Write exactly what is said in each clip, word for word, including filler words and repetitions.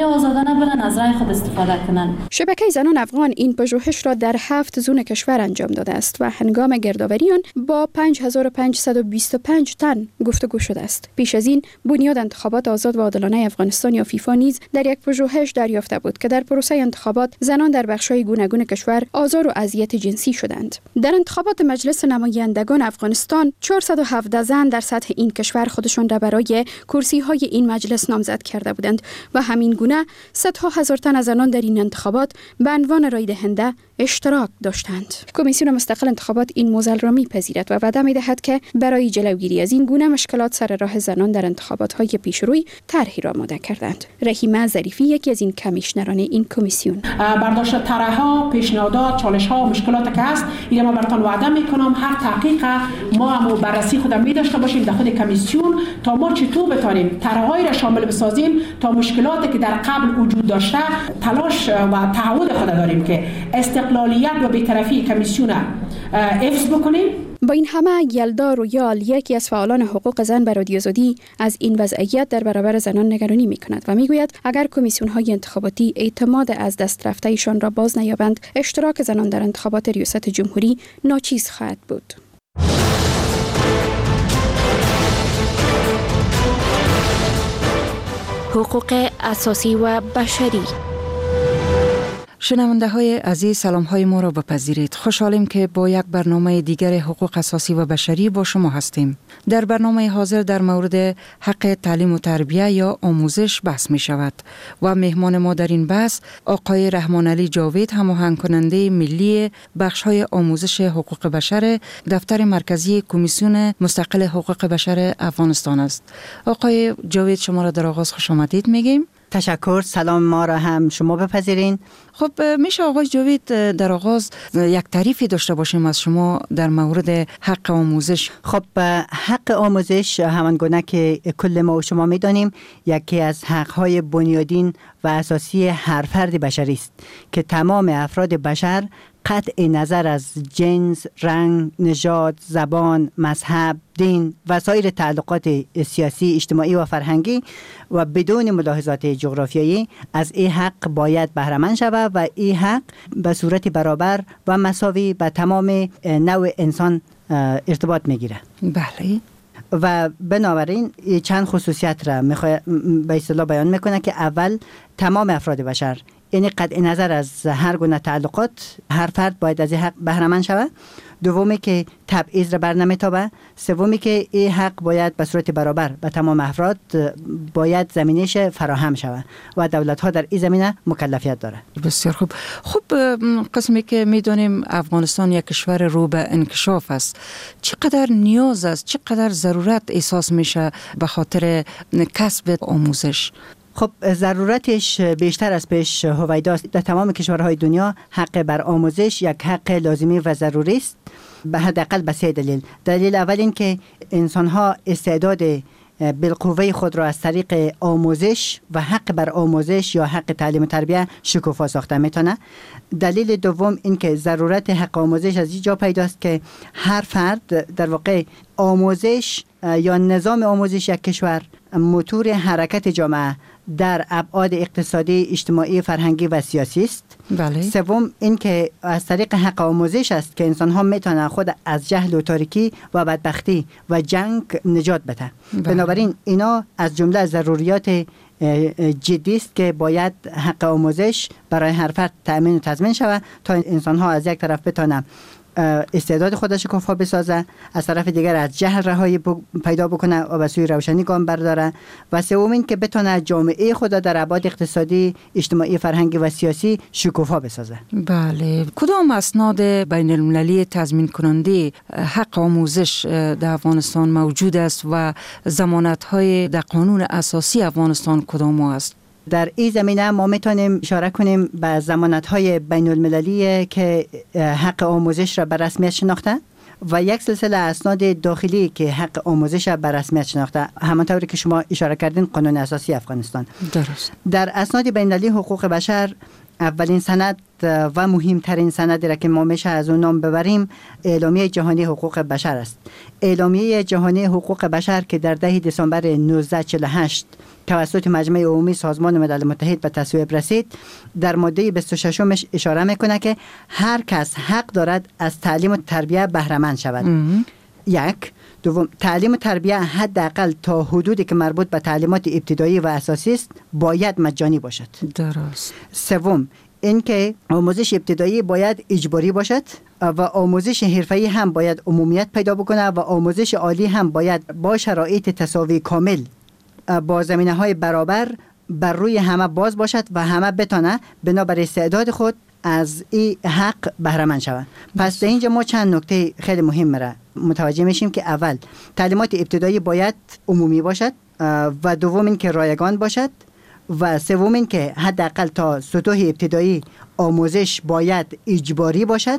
خیلی آزادانه برن از رای خود استفاده کنن. شبکه زنان افغان این پژوهش را در هفت زون کشور انجام داده است و هنگام گردآوری آن با پنج هزار و پانصد و بیست و پنج تن گفتگو شده است. پیش از این بنیاد انتخابات آزاد و عادلانه افغانستان یا فیفا نیز در یک پژوهش دریافته بود که در پروسه انتخابات زنان در بخش‌های گوناگون کشور آزار و اذیت جنسی شدند. در انتخابات مجلس نمایندگان افغانستان چهارصد و هفده زن در سطح این کشور خودشان را برای کرسی‌های این مجلس نامزد کرده بودند و همین گونه صدها هزار تن از زنان در این انتخابات به عنوان رای دهنده اشتراک داشتند. کمیسیون مستقل انتخابات این موضوع را می‌پذیرد و وعده می‌دهد که برای جلوگیری از این گونه مشکلات سر راه زنان در انتخابات‌های پیشروی طرحی را آماده کردند. رحیمه ظریفی یکی از این کمیشنران این کمیسیون: برداشت طرح‌ها، پیشنهادات، چالش‌ها و مشکلاتی که هست، اینو ما براتون وعده می‌کنم هر تحقیق ما هم بررسی خودم می‌داشته باشیم در خود کمیسیون تا ما چطور بتونیم طرح‌های را شامل بسازیم تا مشکلاتی که در قبل وجود داشته تلاش و تعهد خود داریم که استقلالیت و بی‌طرفی کمیسیون حفظ بکنیم. با این همه یلدا رویال یکی از فعالان حقوق زن به رادیو آزادی از این وضعیت در برابر زنان نگرانی می‌کند و میگوید اگر کمیسیون‌های انتخاباتی اعتماد از دست رفته‌شان را باز نیابند اشتراک زنان در انتخابات ریاست جمهوری ناچیز خواهد بود. حقوق اساسی و بشری. شنونده های عزیز، سلام های ما را بپذیرید. خوشحالیم که با یک برنامه دیگر حقوق اساسی و بشری با شما هستیم. در برنامه حاضر در مورد حق تعلیم و تربیه یا آموزش بحث می شود و مهمان ما در این بحث آقای رحمان علی جاوید، هماهنگ کننده ملی بخش های آموزش حقوق بشر دفتر مرکزی کمیسیون مستقل حقوق بشر افغانستان است. آقای جاوید، شما را در آغاز خوش آمدید میگیم. تشکر. سلام ما را هم شما بپذیرین. خب میشه آقای جاوید در آغاز یک تعریفی داشته باشیم از شما در مورد حق آموزش؟ خب حق آموزش همانگونه که کل ما و شما میدانیم یکی از حقهای بنیادین و اساسی هر فرد بشری است که تمام افراد بشر قطع نظر از جنس، رنگ، نژاد، زبان، مذهب، دین و سایر تعلقات سیاسی، اجتماعی و فرهنگی و بدون ملاحظات جغرافیایی از این حق باید بهره مند شود و این حق به صورت برابر و مساوی به تمام نوع انسان ارتباط میگیره. بله. و بنابراین چند خصوصیت را میخواد به اصطلاح بیان میکنه که اول تمام افراد بشر، یعنی قطع نظر از هر گونه تعلقات، هر فرد باید از این حق بهره مند شود. دومی که تبعیض را بر نمیتابه. سومی که این حق باید به صورت برابر به تمام افراد باید زمینش فراهم شود و دولت ها در این زمینه مکلفیت داره. بسیار خوب. خب قسمی که میدونیم افغانستان یک کشور رو به انکشاف است، چقدر نیاز است، چقدر ضرورت احساس میشه به خاطر کسب آموزش؟ خب ضرورتش بیشتر از پیش هویداست. در تمام کشورهای دنیا حق بر آموزش یک حق لازمی و ضروری است، به حداقل به سه دلیل. دلیل اول این که انسان‌ها استعداد بالقوه خود را از طریق آموزش و حق بر آموزش یا حق تعلیم و تربیه شکوفا ساخته میتونه. دلیل دوم این که ضرورت حق آموزش از اینجا پیداست که هر فرد در واقع آموزش یا نظام آموزش یک کشور موتور حرکت جامعه در ابعاد اقتصادی، اجتماعی، فرهنگی و سیاسی است. بله. سوم این که از طریق حق آموزش است که انسان ها میتونن خود از جهل و تاریکی و بدبختی و جنگ نجات بده. بله. بنابراین اینا از جمله ضروریات جدی است که باید حق آموزش برای هر فرد تأمین و تضمین شود تا انسان ها از یک طرف بتونن استعداد خودش شکوفا بسازه، از طرف دیگر از جهل رهایی پیدا بکنه و به سوی روشنی گام برداره، و سوم این که بتونه جامعه خود در ابعاد اقتصادی، اجتماعی، فرهنگی و سیاسی شکوفا بسازه. بله. کدام اسناد بین المللی تضمین کننده حق آموزش در افغانستان موجود است و ضمانت‌های در قانون اساسی افغانستان کدام است؟ در این زمینه ما میتونیم اشاره کنیم به ضمانت‌های بین المللی که حق آموزش را به رسمیت شناخته و یک سلسله اسناد داخلی که حق آموزش را به رسمیت شناخته، همانطوری که شما اشاره کردین قانون اساسی افغانستان. درست. در اسناد بین المللی حقوق بشر اولین سند و مهمترین سندی را که ما میشه از اون نام ببریم اعلامیه جهانی حقوق بشر است. اعلامیه جهانی حقوق بشر که در ده دسامبر نوزده چهل و هشت توسط مجمع عمومی سازمان ملل متحد به تصویب رسید، در ماده بیست و شش مش اشاره میکنه که هر کس حق دارد از تعلیم و تربیت بهره مند شود. یک. دوم، تعلیم و تربیت حداقل تا حدودی که مربوط به تعلیمات ابتدایی و اساسی است باید مجانی باشد. درست. سوم، اینکه آموزش ابتدایی باید اجباری باشد و آموزش حرفه‌ای هم باید عمومیت پیدا بکنه و آموزش عالی هم باید با شرایط تساوی کامل با زمینه‌های برابر بر روی همه باز باشد و همه بتونه بنابر استعداد خود از این حق بهره مند شوند. پس در اینجا ما چند نکته خیلی مهم را متوجه میشیم که اول تعلیمات ابتدایی باید عمومی باشد و دوم این که رایگان باشد و سوم این که حداقل تا سطوح ابتدایی آموزش باید اجباری باشد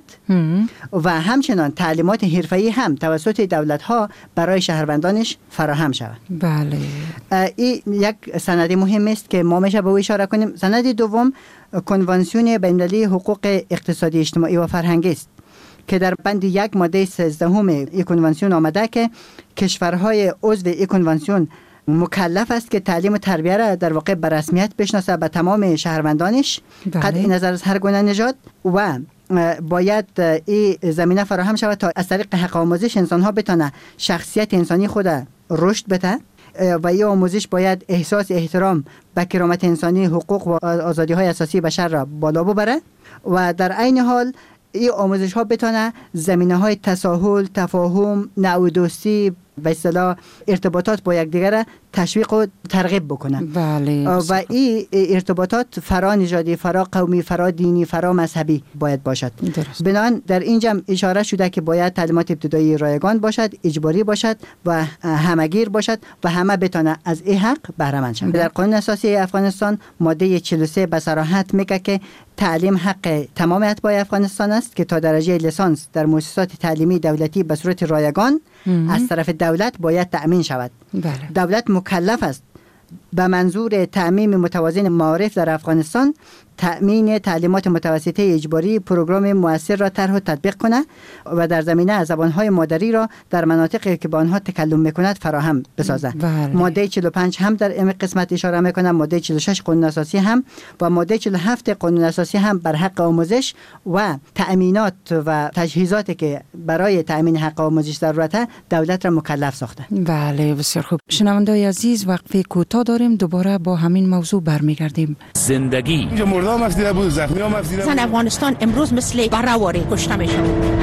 و همچنان تعلیمات حرفه‌ای هم توسط دولت‌ها برای شهروندانش فراهم شود. بله. این یک سند مهم است که ما میشه به او اشاره کنیم. سند دوم کنوانسیون بین‌المللی حقوق اقتصادی اجتماعی و فرهنگی است که در بند یک ماده سیزدهم این کنوانسیون آمده که کشورهای عضو این کنوانسیون مکلف است که تعلیم و تربیت را در واقع به رسمیت بشناسه به تمام شهروندانش قطع نظر از هر گونه نژاد و باید این زمینه فراهم شود تا از طریق حق آموزش انسان ها بتونه شخصیت انسانی خود رشد بده و این آموزش باید احساس احترام به کرامت انسانی، حقوق و آزادی های اساسی بشر را بالا ببره و در عین حال این آموزش ها بتونه زمینه های تساهل، تفاهم، نوع دوستی و اصطلاح ارتباطات با یکدیگر تشویق و ترغیب بکنه. بله. و این ارتباطات فرا نژادی، فرا قومی، فرا دینی، فرا مذهبی باید باشد. بنابراین در اینجا اشاره شده که باید تعلیمات ابتدایی رایگان باشد، اجباری باشد و همگیر باشد و همه بتونه از این حق بهره مند شوند. در قانون اساسی افغانستان ماده چهل و سه به صراحت میگه که تعلیم حق تمام اتباع افغانستان است که تا درجه لیسانس در مؤسسات تعلیمی دولتی به صورت رایگان از طرف دولت باید تأمین شود. بله. دولت مکلف است به منظور تأمین متوازن معارف در افغانستان تأمین تعلیمات متوسطه اجباری پروگرام مؤثر را طرح و تطبیق کنه و در زمینه زبانهای مادری را در مناطقی که با آنها تکلم میکند فراهم بسازه. بله. ماده چهل و پنج هم در این قسمت اشاره میکنه، ماده چهل و شش قانون اساسی هم و ماده چهل و هفت قانون اساسی هم بر حق آموزش و تأمینات و تجهیزاتی که برای تأمین حق آموزش ضرورته دولت را مکلف ساخته. بله بسیار خوب. شنونده‌های عزیز وقفه کوتاه داریم، دوباره با همین موضوع برمیگردیم. زندگی مردم افزیده بود، زخمی هم افزیده بود. زن افغانستان امروز مثل بره‌واره کشته میشه.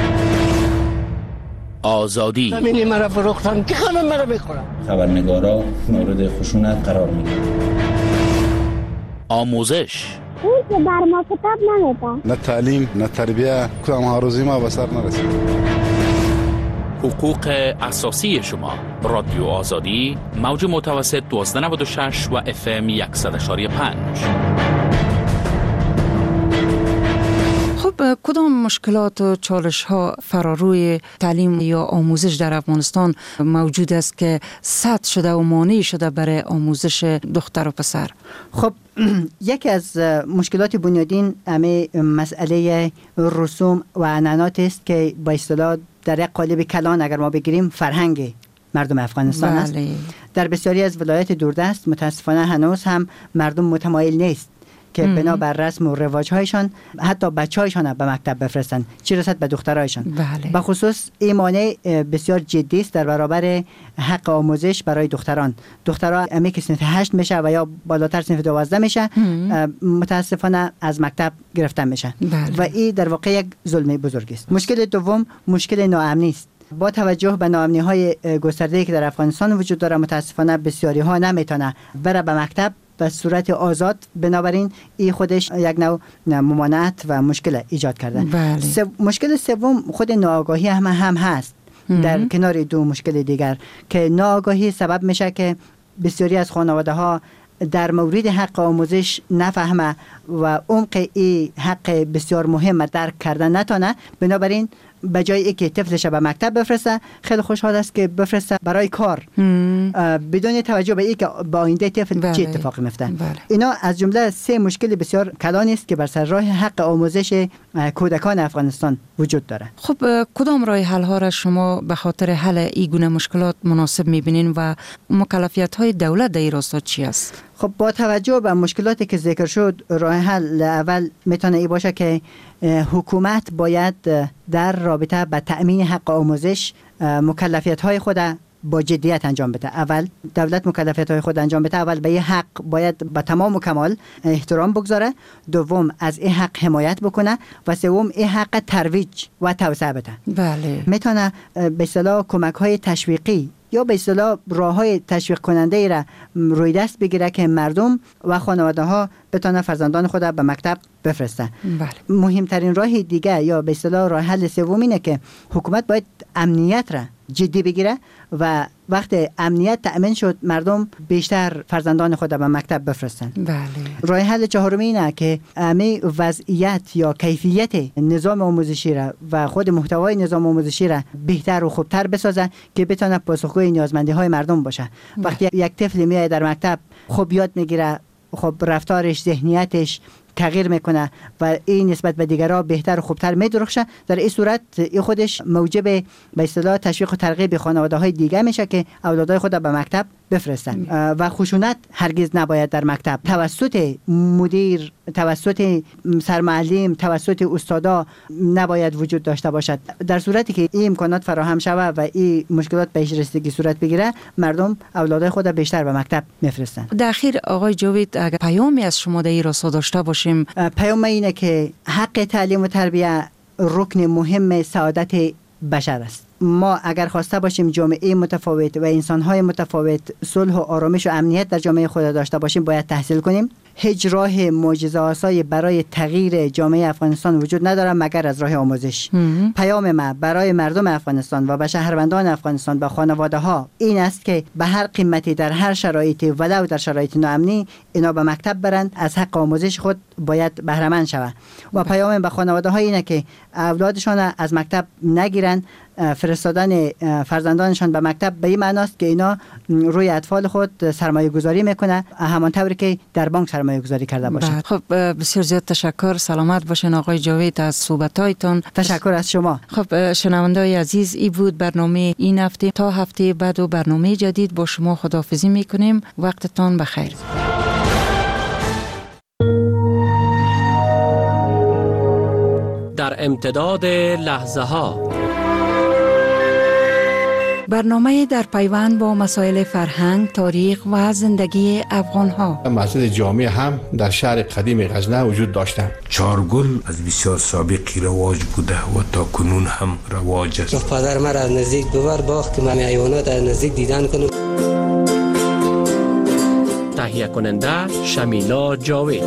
آزادی زمینی مرا فروختن که خانم مرا بخورم. خبرنگارا مورد خشونت قرار میگیرن. آموزش اون که بر ما کتاب نمیده. نه تعلیم نه تربیه کدام ها روزی ما به سر نرسید. حقوق اساسی شما. رادیو آزادی موج متوسط دوازده نود و شش و اف ام صد و یک و پنج. خب کدام مشکلات و چالش ها فراروی تعلیم یا آموزش در افغانستان موجود است که سد شده و مانع شده برای آموزش دختر و پسر؟ خب یکی از مشکلات بنیادین همه مسئله رسوم و عنعنات است که با اصطلاح در یک قالب کلان اگر ما بگیریم فرهنگ مردم افغانستان بله. است. در بسیاری از ولایت دوردست متاسفانه هنوز هم مردم متمایل نیست که بنا بر رسم و رواج‌هایشان حتی بچه‌هایشان به مکتب بفرستند، چه رسد به دخترایشان. بله. به خصوص این مانع بسیار جدی است در برابر حق آموزش برای دختران. دخترها امی که صنف هشت میشه و یا بالاتر صنف دوازده میشه متاسفانه از مکتب گرفتن میشن. بله. و این در واقع یک ظلم بزرگ است. مشکل دوم مشکل ناامنی است. با توجه به ناامنی‌های گسترده‌ای که در افغانستان وجود داره متاسفانه بسیاری ها نمیتونه بره به مکتب به صورت آزاد، بنابراین این خودش یک نوع ممانعت و مشکل ایجاد کرده. بله. سو... مشکل سوم خود ناآگاهی هم هم هست در کنار دو مشکل دیگر که ناآگاهی سبب میشه که بسیاری از خانواده ها در مورد حق آموزش نفهمه و عمق این حق بسیار مهم درک کردن نتونه، بنابراین به جای اینکه طفلش به مکتب بفرسته خیلی خوشحال است که بفرسته برای کار بدون توجه به اینکه با آینده طفل بله. چه اتفاقی میفته. بله. اینا از جمله سه مشکل بسیار کلان است که بر سر راه حق آموزش کودکان افغانستان وجود داره. خب کدام راه حل ها را شما به خاطر حل این گونه مشکلات مناسب میبینین و مکلفیت های دولت در این راستا چی است؟ خب با توجه به مشکلاتی که ذکر شد، راه حل اول میتونه ای باشه که حکومت باید در رابطه با تأمین حق آموزش مکلفیت های خود با جدیت انجام بده. اول دولت مکلفیت های خود انجام بده، اول به این حق باید با تمام و کمال احترام بگذاره، دوم از این حق حمایت بکنه و سوم این حق ترویج و توسعه بده. بله. میتونه به اصطلاح کمک های تشویقی یا به اصطلاح راه‌های تشویق کننده ای را روی دست بگیره که مردم و خانواده ها بتونن فرزندان خود به مکتب بفرستن. بله. مهمترین راه دیگه یا به اصطلاح راه حل سوم اینه که حکومت باید امنیت را جدی بگیره و وقتی امنیت تأمین شد مردم بیشتر فرزندان خود به مکتب بفرستن. بله. راه حل چهارمی اینه که امی وضعیت یا کیفیت نظام آموزشی را و خود محتوای نظام آموزشی را بهتر و خوبتر بسازه که بتونه پاسخگوی نیازمندی های مردم باشه. بله. وقتی یک طفل میاد در مکتب خوب یاد میگیره، خب رفتارش، ذهنیتش تغییر میکنه و این نسبت به دیگرها بهتر و خوبتر میدرخشه، در این صورت این خودش موجب به اصطلاح تشویق و ترغیب خانواده های دیگه میشه که اولادای خود به مکتب بفرستن. و خشونت هرگز نباید در مکتب توسط مدیر، توسط سرمعلم، توسط استادا نباید وجود داشته باشد. در صورتی که این امکانات فراهم شود و این مشکلات بهش رسیدگی صورت بگیره، مردم اولادای خود بیشتر به مکتب میفرستن. در اخیر آقای جاوید، اگر پیامی از شما در این راستا داشته باشیم؟ پیام اینه که حق تعلیم و تربیت رکن مهم سعادت بشر است. ما اگر خواسته باشیم جامعه متفاوت و انسان‌های متفاوت صلح و آرامش و امنیت در جامعه خود داشته باشیم، باید تحصیل کنیم. هیچ راه معجزه‌آسایی برای تغییر جامعه افغانستان وجود نداره مگر از راه آموزش. پیام ما برای مردم افغانستان و به شهروندان افغانستان و خانواده‌ها این است که به هر قیمتی در هر شرایطی ولو در شرایط ناامنی اینا به مکتب برند، از حق آموزش خود باید بهره مند شوند. و پیام به خانواده‌ها اینه که اولادشان از مکتب نگیرن. فرستادن فرزندانشان به مکتب به این معناست که اینا روی اطفال خود سرمایه گذاری میکنه، همانطوری که در بانک سرمایه گذاری کرده باشه. خب بسیار زیاد تشکر. سلامت باشین آقای جاوید از صحبتایتان. تشکر از شما. خب شنونده‌های عزیز، این بود برنامه این هفته. تا هفته بعد و برنامه جدید با شما خداحافظی میکنیم. وقتتان بخیر. در امتداد لحظه ها، برنامه در پیوند با مسائل فرهنگ، تاریخ و زندگی افغان ها. مسجد جامع هم در شهر قدیم غزنه وجود داشته. چارگل از بسیار سابقی رواج بوده و تا کنون هم رواج است. پدر من از نزدیک ببر باخت که من حیوانات از نزدیک دیدن کنم. تهیه کننده شمیلا جاوید.